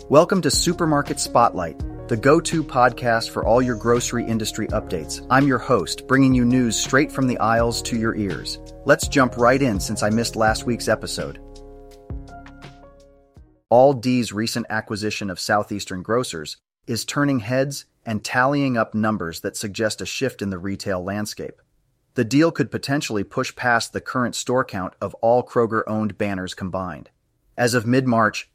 Welcome to Supermarket Spotlight, the go-to podcast for all your grocery industry updates. I'm your host, bringing you news straight from the aisles to your ears. Let's jump right in since I missed last week's episode. Aldi's recent acquisition of Southeastern Grocers is turning heads and tallying up numbers that suggest a shift in the retail landscape. The deal could potentially push past the current store count of all Kroger-owned banners combined. As of mid-March,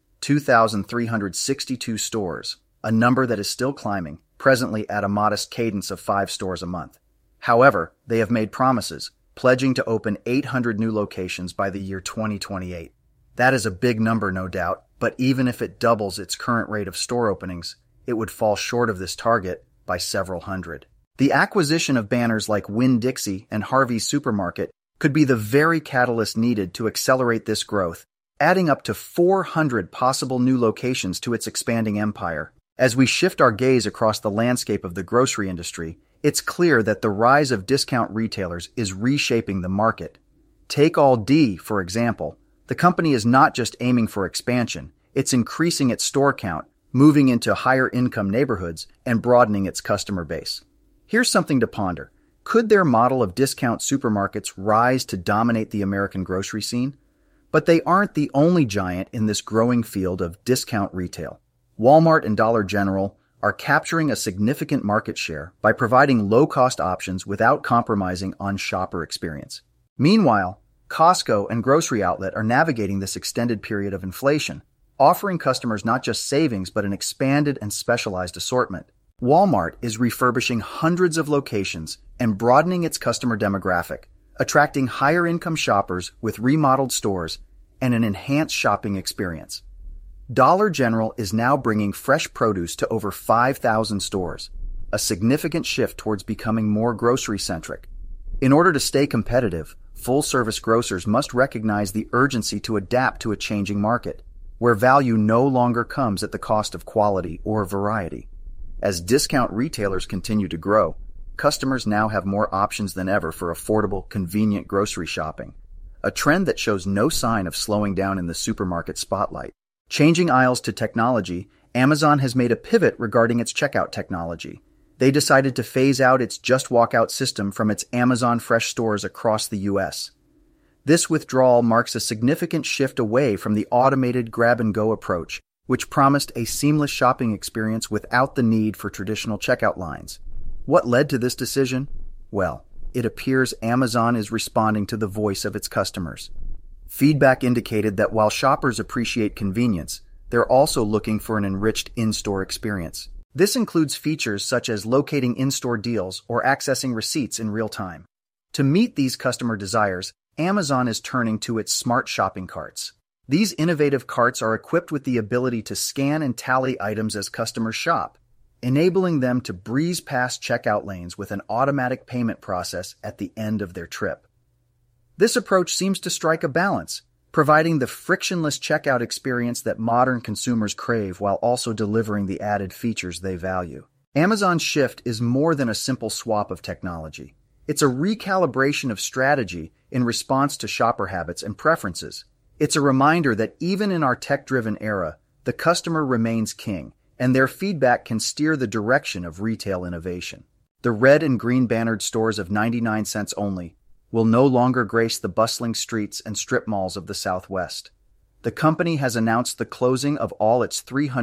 2,362 stores, a number that is still climbing, presently at a modest cadence of 5 stores a month. However, they have made promises, pledging to open 800 new locations by the year 2028. That is a big number, no doubt, but even if it doubles its current rate of store openings, it would fall short of this target by several hundred. The acquisition of banners like Winn-Dixie and Harvey's Supermarket could be the very catalyst needed to accelerate this growth, adding up to 400 possible new locations to its expanding empire. As we shift our gaze across the landscape of the grocery industry, it's clear that the rise of discount retailers is reshaping the market. Take Aldi, for example. The company is not just aiming for expansion, it's increasing its store count, moving into higher-income neighborhoods, and broadening its customer base. Here's something to ponder. Could their model of discount supermarkets rise to dominate the American grocery scene? But they aren't the only giant in this growing field of discount retail. Walmart and Dollar General are capturing a significant market share by providing low-cost options without compromising on shopper experience. Meanwhile, Costco and Grocery Outlet are navigating this extended period of inflation, offering customers not just savings but an expanded and specialized assortment. Walmart is refurbishing hundreds of locations and broadening its customer demographic, attracting higher-income shoppers with remodeled stores and an enhanced shopping experience. Dollar General is now bringing fresh produce to over 5,000 stores, a significant shift towards becoming more grocery-centric. In order to stay competitive, full-service grocers must recognize the urgency to adapt to a changing market, where value no longer comes at the cost of quality or variety. As discount retailers continue to grow, customers now have more options than ever for affordable, convenient grocery shopping, a trend that shows no sign of slowing down in the supermarket spotlight. Changing aisles to technology, Amazon has made a pivot regarding its checkout technology. They decided to phase out its Just Walk Out system from its Amazon Fresh stores across the U.S. This withdrawal marks a significant shift away from the automated grab-and-go approach, which promised a seamless shopping experience without the need for traditional checkout lines. What led to this decision? Well, it appears Amazon is responding to the voice of its customers. Feedback indicated that while shoppers appreciate convenience, they're also looking for an enriched in-store experience. This includes features such as locating in-store deals or accessing receipts in real time. To meet these customer desires, Amazon is turning to its smart shopping carts. These innovative carts are equipped with the ability to scan and tally items as customers shop, enabling them to breeze past checkout lanes with an automatic payment process at the end of their trip. This approach seems to strike a balance, providing the frictionless checkout experience that modern consumers crave while also delivering the added features they value. Amazon's shift is more than a simple swap of technology. It's a recalibration of strategy in response to shopper habits and preferences. It's a reminder that even in our tech-driven era, the customer remains king, and their feedback can steer the direction of retail innovation. The red and green bannered stores of 99 cents only will no longer grace the bustling streets and strip malls of the Southwest. The company has announced the closing of all its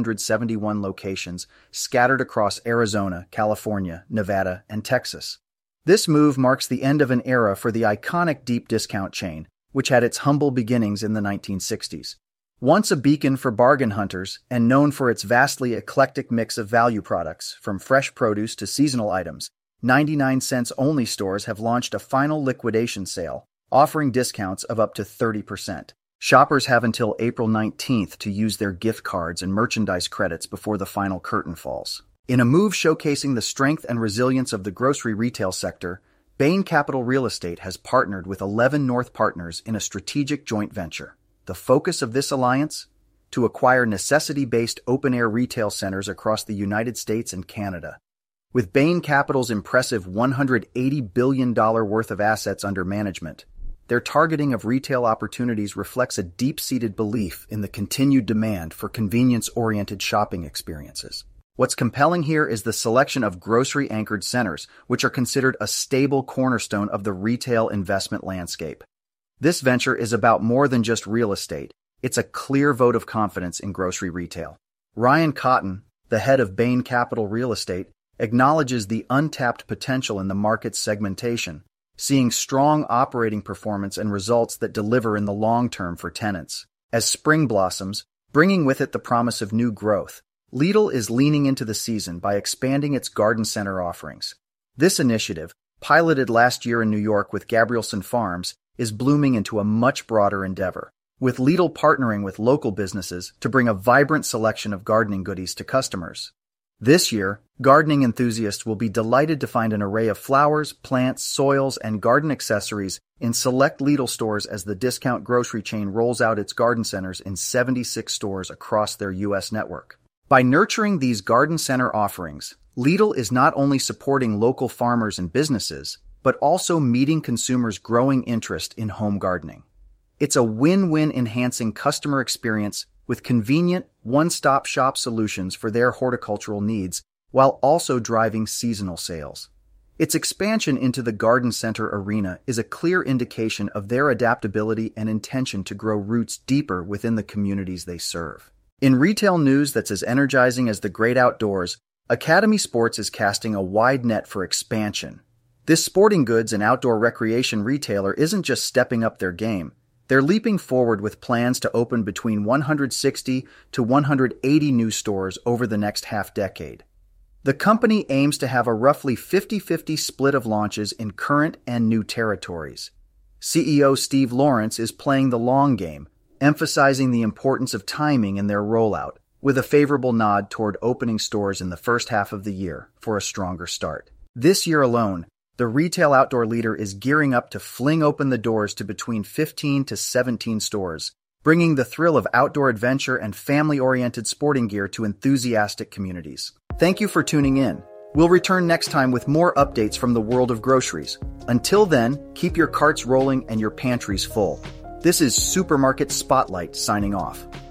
371 locations scattered across Arizona, California, Nevada, and Texas. This move marks the end of an era for the iconic deep discount chain, which had its humble beginnings in the 1960s. Once a beacon for bargain hunters and known for its vastly eclectic mix of value products, from fresh produce to seasonal items, 99 cents only stores have launched a final liquidation sale, offering discounts of up to 30%. Shoppers have until April 19th to use their gift cards and merchandise credits before the final curtain falls. In a move showcasing the strength and resilience of the grocery retail sector, Bain Capital Real Estate has partnered with 11 North Partners in a strategic joint venture. The focus of this alliance? To acquire necessity-based open-air retail centers across the United States and Canada. With Bain Capital's impressive $180 billion worth of assets under management, their targeting of retail opportunities reflects a deep-seated belief in the continued demand for convenience-oriented shopping experiences. What's compelling here is the selection of grocery-anchored centers, which are considered a stable cornerstone of the retail investment landscape. This venture is about more than just real estate. It's a clear vote of confidence in grocery retail. Ryan Cotton, the head of Bain Capital Real Estate, acknowledges the untapped potential in the market's segmentation, seeing strong operating performance and results that deliver in the long term for tenants. As spring blossoms, bringing with it the promise of new growth, Lidl is leaning into the season by expanding its garden center offerings. This initiative, piloted last year in New York with Gabrielson Farms, is blooming into a much broader endeavor, with Lidl partnering with local businesses to bring a vibrant selection of gardening goodies to customers. This year, gardening enthusiasts will be delighted to find an array of flowers, plants, soils, and garden accessories in select Lidl stores as the discount grocery chain rolls out its garden centers in 76 stores across their U.S. network. By nurturing these garden center offerings, Lidl is not only supporting local farmers and businesses, but also meeting consumers' growing interest in home gardening. It's a win-win, enhancing customer experience with convenient, one-stop shop solutions for their horticultural needs, while also driving seasonal sales. Its expansion into the garden center arena is a clear indication of their adaptability and intention to grow roots deeper within the communities they serve. In retail news that's as energizing as the great outdoors, Academy Sports is casting a wide net for expansion. This sporting goods and outdoor recreation retailer isn't just stepping up their game. They're leaping forward with plans to open between 160 to 180 new stores over the next half-decade. The company aims to have a roughly 50-50 split of launches in current and new territories. CEO Steve Lawrence is playing the long game, emphasizing the importance of timing in their rollout, with a favorable nod toward opening stores in the first half of the year for a stronger start. This year alone, the retail outdoor leader is gearing up to fling open the doors to between 15 to 17 stores, bringing the thrill of outdoor adventure and family-oriented sporting gear to enthusiastic communities. Thank you for tuning in. We'll return next time with more updates from the world of groceries. Until then, keep your carts rolling and your pantries full. This is Supermarket Spotlight signing off.